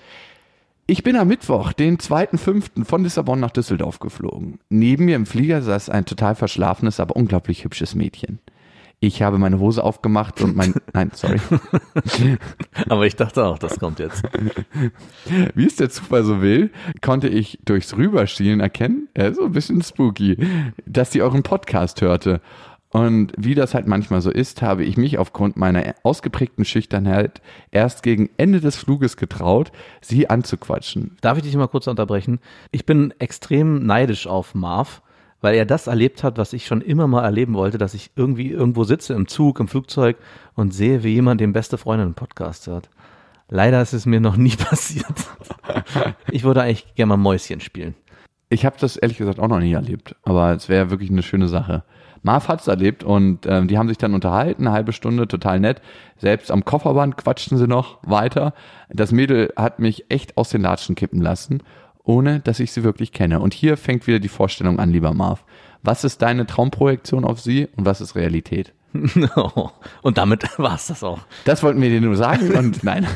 Ich bin am Mittwoch, den zweiten fünften von Lissabon nach Düsseldorf geflogen. Neben mir im Flieger saß ein total verschlafenes, aber unglaublich hübsches Mädchen. Ich habe meine Hose aufgemacht und mein... Nein, sorry. Aber ich dachte auch, das kommt jetzt. Wie es der Zufall so will, konnte ich durchs Rüberschielen erkennen, ja, so ein bisschen spooky, dass sie euren Podcast hörte. Und wie das halt manchmal so ist, habe ich mich aufgrund meiner ausgeprägten Schüchternheit erst gegen Ende des Fluges getraut, sie anzuquatschen. Darf ich dich mal kurz unterbrechen? Ich bin extrem neidisch auf Marv, weil er das erlebt hat, was ich schon immer mal erleben wollte, dass ich irgendwie irgendwo sitze im Zug, im Flugzeug und sehe, wie jemand den Beste Freundinnen-Podcast hört. Leider ist es mir noch nie passiert. Ich würde eigentlich gerne mal Mäuschen spielen. Ich habe das ehrlich gesagt auch noch nie erlebt, aber es wäre wirklich eine schöne Sache. Marv hat es erlebt und ähm, die haben sich dann unterhalten, eine halbe Stunde, total nett. Selbst am Kofferband quatschten sie noch weiter. Das Mädel hat mich echt aus den Latschen kippen lassen, ohne dass ich sie wirklich kenne. Und hier fängt wieder die Vorstellung an, lieber Marv. Was ist deine Traumprojektion auf sie und was ist Realität? Und damit war es das auch. Das wollten wir dir nur sagen und nein.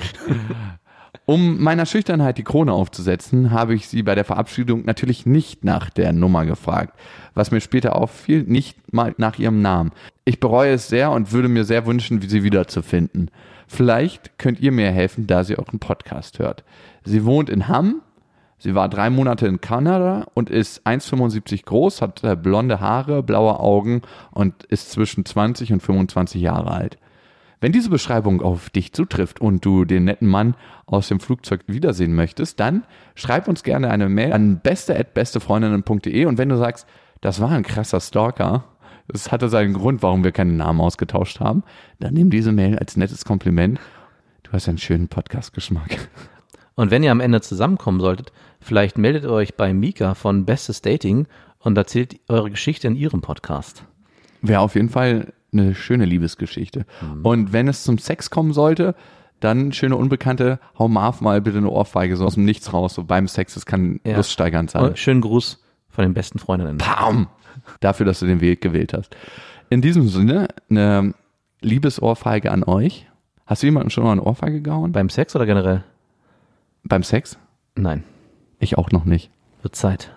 Um meiner Schüchternheit die Krone aufzusetzen, habe ich sie bei der Verabschiedung natürlich nicht nach der Nummer gefragt. Was mir später auffiel, nicht mal nach ihrem Namen. Ich bereue es sehr und würde mir sehr wünschen, sie wiederzufinden. Vielleicht könnt ihr mir helfen, da sie euren Podcast hört. Sie wohnt in Hamm, sie war drei Monate in Kanada und ist eins Komma fünfundsiebzig groß, hat blonde Haare, blaue Augen und ist zwischen zwanzig und fünfundzwanzig Jahre alt. Wenn diese Beschreibung auf dich zutrifft und du den netten Mann aus dem Flugzeug wiedersehen möchtest, dann schreib uns gerne eine Mail an beste at bestefreundinnen punkt de und wenn du sagst, das war ein krasser Stalker, das hatte seinen Grund, warum wir keinen Namen ausgetauscht haben, dann nimm diese Mail als nettes Kompliment. Du hast einen schönen Podcast-Geschmack. Und wenn ihr am Ende zusammenkommen solltet, vielleicht meldet ihr euch bei Mika von Bestes Dating und erzählt eure Geschichte in ihrem Podcast. Wäre auf jeden Fall eine schöne Liebesgeschichte. Mhm. Und wenn es zum Sex kommen sollte, dann, schöne Unbekannte, hau Marv mal bitte eine Ohrfeige so aus dem Nichts raus, so beim Sex, das kann ja luststeigernd sein. Und schönen Gruß von den besten Freundinnen. Pam! Dafür, dass du den Weg gewählt hast. In diesem Sinne, eine Liebesohrfeige an euch. Hast du jemandem schon mal eine Ohrfeige gehauen? Beim Sex oder generell? Beim Sex? Nein. Ich auch noch nicht. Wird Zeit.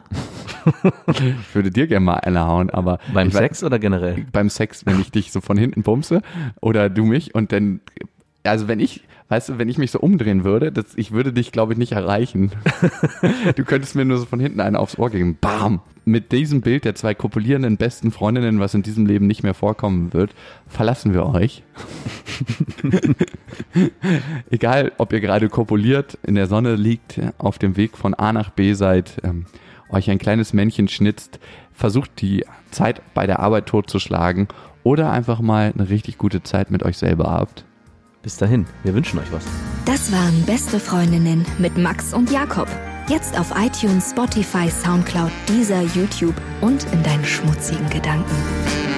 Ich würde dir gerne mal eine hauen, aber... Beim ich Sex weiß, oder generell? Beim Sex, wenn ich dich so von hinten bumse oder du mich und dann also wenn ich, weißt du, wenn ich mich so umdrehen würde, das, ich würde dich, glaube ich, nicht erreichen. Du könntest mir nur so von hinten einen aufs Ohr geben. Bam! Mit diesem Bild der zwei kopulierenden besten Freundinnen, was in diesem Leben nicht mehr vorkommen wird, verlassen wir euch. Egal, ob ihr gerade kopuliert, in der Sonne liegt, auf dem Weg von A nach B seid, ähm, euch ein kleines Männchen schnitzt, versucht die Zeit bei der Arbeit totzuschlagen oder einfach mal eine richtig gute Zeit mit euch selber habt. Bis dahin, wir wünschen euch was. Das waren Beste Freundinnen mit Max und Jakob. Jetzt auf iTunes, Spotify, Soundcloud, Deezer, YouTube und in deinen schmutzigen Gedanken.